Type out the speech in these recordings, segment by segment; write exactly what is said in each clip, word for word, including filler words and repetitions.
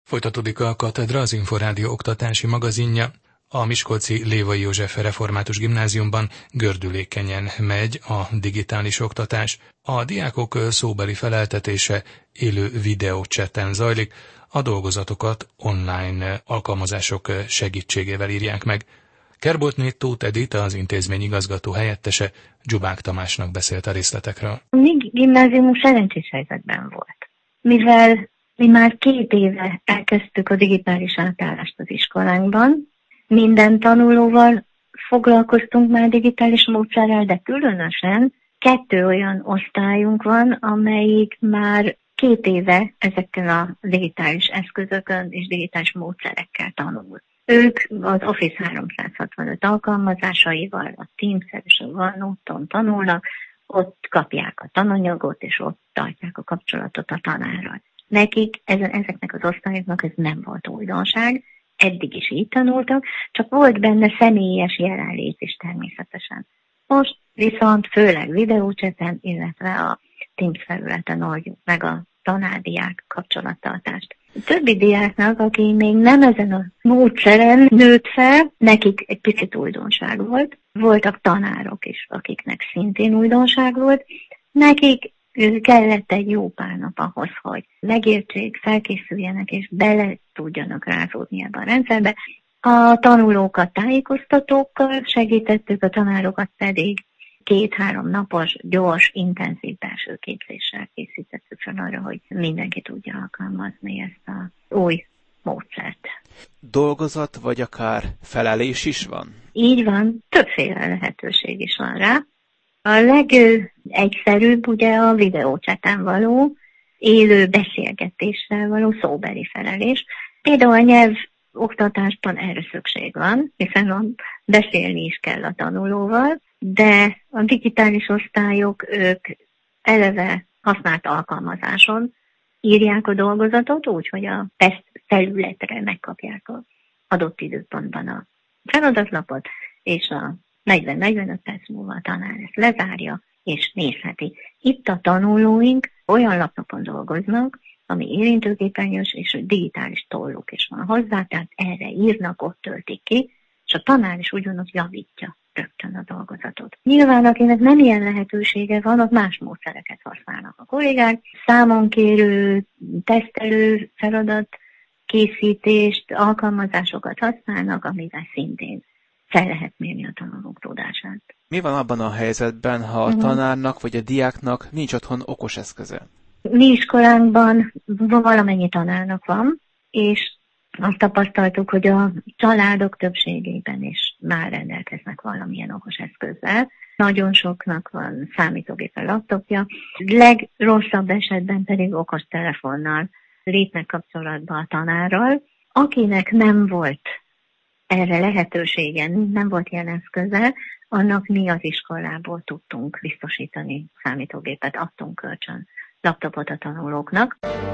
Folytatódik a Katedra, az Inforádió oktatási magazinja. A miskolci Lévai József Református Gimnáziumban gördülékenyen megy a digitális oktatás. A diákok szóbeli feleltetése élő videóchatten zajlik, a dolgozatokat online alkalmazások segítségével írják meg. Kerboltné Tóth Edit, az intézmény igazgató helyettese, Dzsubák Tamásnak beszélt a részletekről. A mi gimnáziumunk szerencsés helyzetben volt, mivel mi már két éve elkezdtük a digitális átállást az iskolánkban. Minden tanulóval foglalkoztunk már digitális módszerrel, de különösen kettő olyan osztályunk van, amelyik már két éve ezeken a digitális eszközökön és digitális módszerekkel tanul. Ők az Office háromszázhatvanöt alkalmazásaival, a Teams-el és a OneNote-on tanulnak, ott kapják a tananyagot, és ott tartják a kapcsolatot a tanárral. Nekik, ezeknek az osztályoknak ez nem volt újdonság, eddig is így tanultak, csak volt benne személyes jelenlét is természetesen. Most viszont főleg videócseten, illetve a Teams felületen oldjuk meg a tanár-diák kapcsolattartást. A többi diáknak, aki még nem ezen a módszeren nőtt fel, nekik egy picit újdonság volt. Voltak tanárok is, akiknek szintén újdonság volt. Nekik kellett egy jó pár nap ahhoz, hogy megértsék, felkészüljenek és bele tudjanak rázódni ebbe a rendszerbe. A tanulókat tájékoztatókkal segítettük, a tanárokat pedig két-három napos, gyors, intenzív belső képzéssel készítettük fel arra, hogy mindenki tudja alkalmazni ezt az új módszert. Dolgozat vagy akár felelés is van? Így van, többféle lehetőség is van rá. A legegyszerűbb ugye a videócseten való, élő beszélgetéssel való szóbeli felelés. Például a nyelv oktatásban erre szükség van, hiszen beszélni is kell a tanulóval, de a digitális osztályok, ők eleve használt alkalmazáson írják a dolgozatot, úgyhogy a teszt felületre megkapják az adott időpontban a feladatlapot, és a negyven-negyvenöt perc múlva a tanár ezt lezárja, és nézheti. Itt a tanulóink olyan laptopon dolgoznak, ami érintőképernyős, és digitális tolluk is van hozzá, tehát erre írnak, ott töltik ki, és a tanár is ugyanott javítja rögtön a dolgozatot. Nyilván, akinek nem ilyen lehetősége van, ott más módszereket használnak a kollégák. számonkérő, tesztelő feladat, készítést, alkalmazásokat használnak, amivel szintén fel lehet mérni a tanulók tudását. Mi van abban a helyzetben, ha a tanárnak vagy a diáknak nincs otthon okos eszköze? Mi iskolánkban valamennyi tanárnak van, és azt tapasztaltuk, hogy a családok többségében is már rendelkeznek valamilyen okos eszközzel. Nagyon soknak van számítógépe, laptopja. Legrosszabb esetben pedig okos telefonnal lépnek kapcsolatba a tanárral. Akinek nem volt erre lehetősége, nem volt ilyen eszköze, annak mi az iskolából tudtunk biztosítani számítógépet, adtunk kölcsön laptopot a tanulóknak.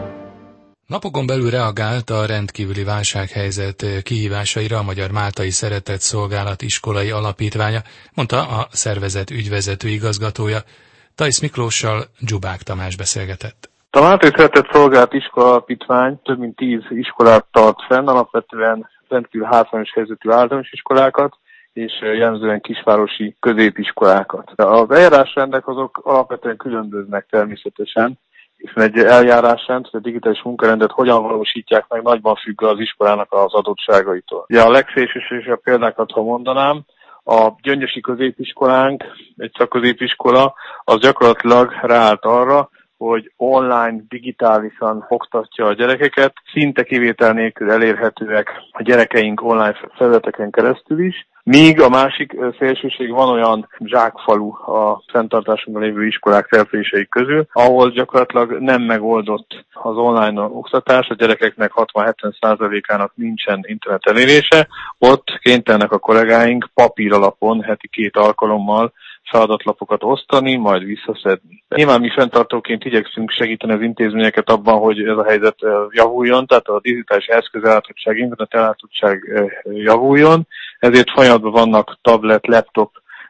Napokon belül reagált a rendkívüli válsághelyzet kihívásaira a Magyar Máltai Szeretett Szolgálat iskolai alapítványa, mondta a szervezet ügyvezető igazgatója. Tajsz Miklóssal Dzsubák Tamás beszélgetett. A Máltai Szeretett Szolgálat iskola alapítvány több mint tíz iskolát tart fenn, alapvetően rendkívül hátrányos helyzetű általános iskolákat, és jellemzően kisvárosi középiskolákat. Az eljárásrendek azok alapvetően különböznek természetesen, hiszen egy eljárásrend, hogy a digitális munkarendet hogyan valósítják meg, nagyban függ az iskolának az adottságaitól. Ugye a legszélsőségesebb példákat, ha mondanám, a gyöngyösi középiskolánk, egy szakközépiskola, az gyakorlatilag ráállt arra, hogy online, digitálisan oktatja a gyerekeket, szinte kivétel nélkül elérhetőek a gyerekeink online felületeken keresztül is. Míg a másik szélsőség, van olyan zsákfalu a fenntartásunkban lévő iskolák települései közül, ahol gyakorlatilag nem megoldott az online oktatás, a gyerekeknek hatvan-hetven százalékának nincsen internet elérése, ott kénytelenek a kollégáink papír alapon heti két alkalommal feladatlapokat osztani, majd visszaszedni. Nyilván mi fenntartóként igyekszünk segíteni az intézményeket abban, hogy ez a helyzet javuljon, tehát a digitális eszközellátottság, internet ellátottság javuljon, ezért folyamatban vannak tablet, laptop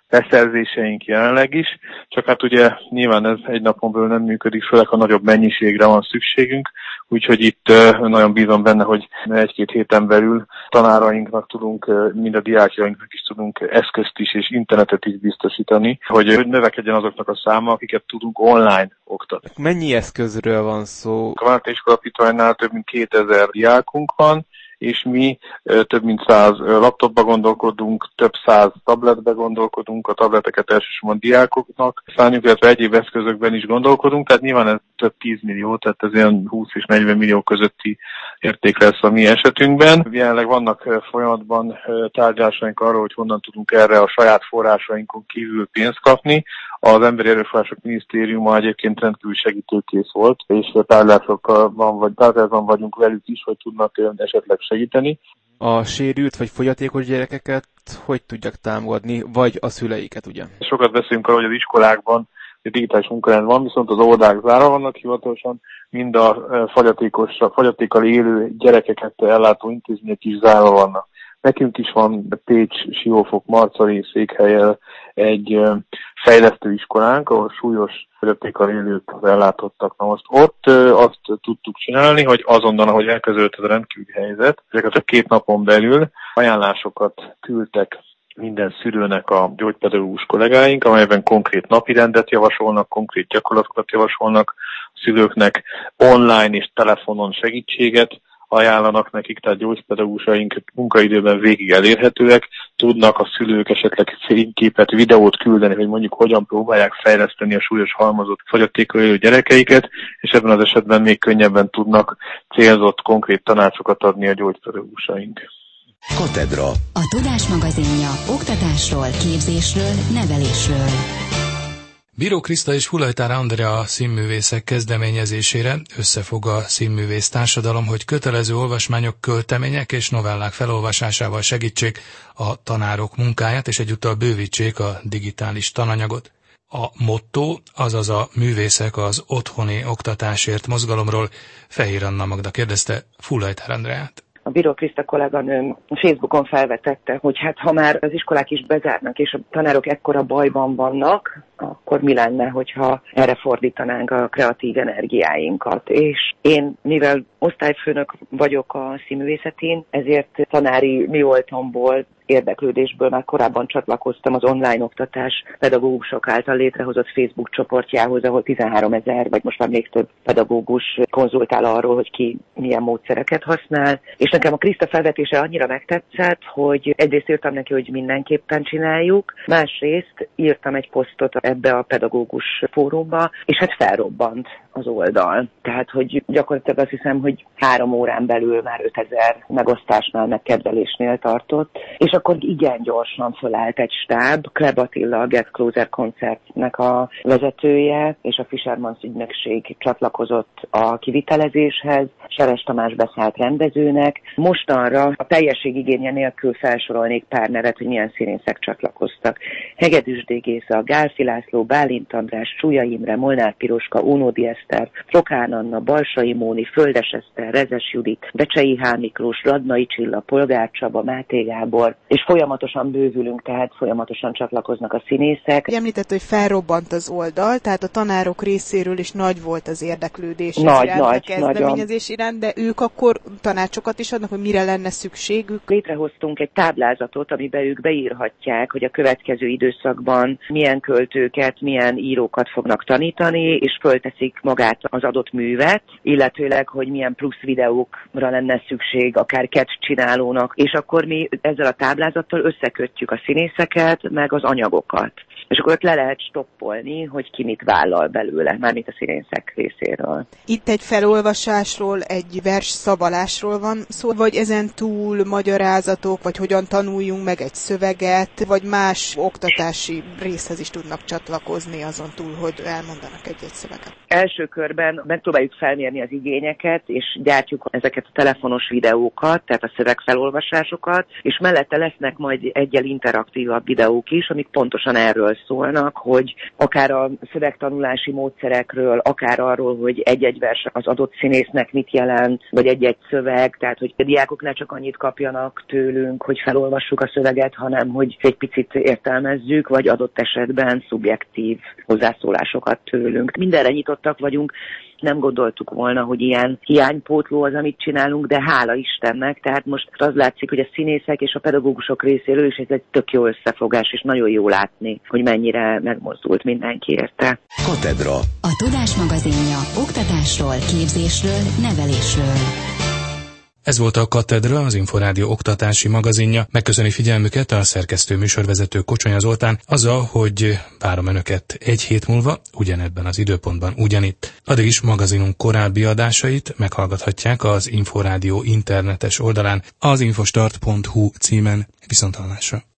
beszerzéseink jelenleg is, csak hát ugye nyilván ez egy napon belül nem működik, főleg ha nagyobb mennyiségre van szükségünk, úgyhogy itt nagyon bízom benne, hogy egy-két héten belül tanárainknak tudunk, mind a diákjainknak is tudunk eszközt is és internetet is biztosítani, hogy növekedjen azoknak a száma, akiket tudunk online oktatni. Mennyi eszközről van szó? A Városliges Iskolapitványnál több mint kétezer diákunk van, és mi több mint száz laptopba gondolkodunk, több száz tabletbe gondolkodunk, a tableteket elsősorban diákoknak szánjuk, illetve egyéb eszközökben is gondolkodunk, tehát nyilván ez több tíz millió, tehát ez ilyen húsz és negyven millió közötti érték lesz a mi esetünkben. Jelenleg vannak folyamatban tárgyalásaink arról, hogy honnan tudunk erre a saját forrásainkon kívül pénzt kapni. Az Emberi Erőforrások Minisztériuma egyébként rendkívül segítőkész volt, és tárgyalásokban vagy tárgyalásban vagyunk velük is, hogy tudnak esetleg segíteni. A sérült vagy fogyatékos gyerekeket hogy tudják támogatni, vagy a szüleiket, ugye? Sokat beszélünk arról, hogy az iskolákban digitális munkarend van, viszont az óvodák zárva vannak hivatalosan, mind a fogyatékos, fogyatékkal élő gyerekeket ellátó intézmények is zárva vannak. Nekünk is van Pécs, Siófok, Marcali, Székhelyen egy fejlesztő iskolánk, ahol súlyos fogyatékkal élők az ellátottak. Na most ott azt tudtuk csinálni, hogy azonnal, ahogy elkezdődött ez a rendkívüli helyzet, ezeket csak két napon belül ajánlásokat küldtek minden szülőnek a gyógypedagógus kollégáink, amelyben konkrét napirendet javasolnak, konkrét gyakorlatokat javasolnak a szülőknek, online és telefonon segítséget ajánlanak nekik, tehát gyógypedagógusaink munkaidőben végig elérhetőek, tudnak a szülők esetleg fényképet, videót küldeni, hogy mondjuk hogyan próbálják fejleszteni a súlyos halmozott fogyatékkal élő gyerekeiket, és ebben az esetben még könnyebben tudnak célzott, konkrét tanácsokat adni a gyógypedagógusaink. Katedra. A Tudás magazinja oktatásról, képzésről, nevelésről. Bíró Kriszta és Fulajtár Andrea színművészek kezdeményezésére összefog a színművész társadalom, hogy kötelező olvasmányok, költemények és novellák felolvasásával segítsék a tanárok munkáját, és egyúttal bővítsék a digitális tananyagot. A motto, azaz a Művészek az otthoni oktatásért mozgalomról Fehér Anna Magda kérdezte Fulajtár Andreát. A Bíró Kriszta kolléganőm Facebookon felvetette, hogy hát ha már az iskolák is bezárnak, és a tanárok ekkora bajban vannak, akkor mi lenne, hogyha erre fordítanánk a kreatív energiáinkat. És én, mivel osztályfőnök vagyok a színművészetén, ezért tanári mi voltomból, érdeklődésből már korábban csatlakoztam az online oktatás pedagógusok által létrehozott Facebook csoportjához, ahol tizenháromezer, vagy most már még több pedagógus konzultál arról, hogy ki milyen módszereket használ. És nekem a Kriszta felvetése annyira megtetszett, hogy egyrészt írtam neki, hogy mindenképpen csináljuk, másrészt írtam egy posztot ebbe a pedagógus fórumba, és hát felrobbant az oldal. Tehát, hogy gyakorlatilag azt hiszem, hogy három órán belül már ötezer megosztásnál, megkedvelésnél tartott, és akkor igen gyorsan fölállt egy stáb. Kleb Attila, a Get Closer koncertnek a vezetője, és a Fischermann ügynökség csatlakozott a kivitelezéshez, Seres Tamás beszállt rendezőnek. Mostanra a teljesség igénye nélkül felsorolnék pár nevet, hogy milyen színészek csatlakoztak. Hegedűs D. Géza, Gálfi László, Bálint András, Csúlya Imre, Molnár Piroska, Ónodi Eszter, Trokán Anna, Balsai Móni, Földes Eszter, Rezes Judit, Becsei H. Miklós, Radnai Csilla, Polgár Csaba, Máté Gábor, és folyamatosan bővülünk, tehát folyamatosan csatlakoznak a színészek. Említett, hogy felrobbant az oldal, tehát a tanárok részéről is nagy volt az érdeklődés nagy, iránt, nagy, a kezdeményezés iránt, de ők akkor tanácsokat is adnak, hogy mire lenne szükségük. Létrehoztunk egy táblázatot, amiben ők beírhatják, hogy a következő időszakban milyen költőket, milyen írókat fognak tanítani, és fölteszik magát az adott művet, illetőleg, hogy milyen plusz videókra lenne szükség, akár kett csinálónak, és akkor mi ezzel a táblázattal összekötjük a színészeket, meg az anyagokat. És akkor ott le lehet stoppolni, hogy ki mit vállal belőle, mármint a színészek részéről. Itt egy felolvasásról, egy vers szabalásról van szó, vagy ezen túl magyarázatok, vagy hogyan tanuljunk meg egy szöveget, vagy más oktatási részhez is tudnak csatlakozni azon túl, hogy elmondanak egy-egy szöveget. Első körben megpróbáljuk felmérni az igényeket, és gyártjuk ezeket a telefonos videókat, tehát a szövegfelolvasásokat, és mellette lesznek majd egyel interaktívabb videók is, amik pontosan erről szólnak, hogy akár a szövegtanulási módszerekről, akár arról, hogy egy-egy vers az adott színésznek mit jelent, vagy egy-egy szöveg, tehát hogy a diákok ne csak annyit kapjanak tőlünk, hogy felolvassuk a szöveget, hanem hogy egy picit értelmezzük, vagy adott esetben szubjektív hozzászólásokat tőlünk. Mindenre nyitottak vagyunk, nem gondoltuk volna, hogy ilyen hiánypótló az, amit csinálunk, de hála Istennek, tehát most az látszik, hogy a színészek és a pedagógusok részéről is ez egy tök jó összefogás, és nagyon jó látni, hogy mennyire megmozdult mindenki érte. Katedra. A Tudás magazinja oktatásról, képzésről, nevelésről. Ez volt a Katedra, az Inforádió oktatási magazinja. Megköszöni figyelmüket a szerkesztő műsorvezető Kocsonya Zoltán azzal, hogy várom önöket egy hét múlva, ugyanebben az időpontban ugyanitt. Addig is magazinunk korábbi adásait meghallgathatják az Inforádió internetes oldalán, az infostart pont hu címen. Viszonthallásra.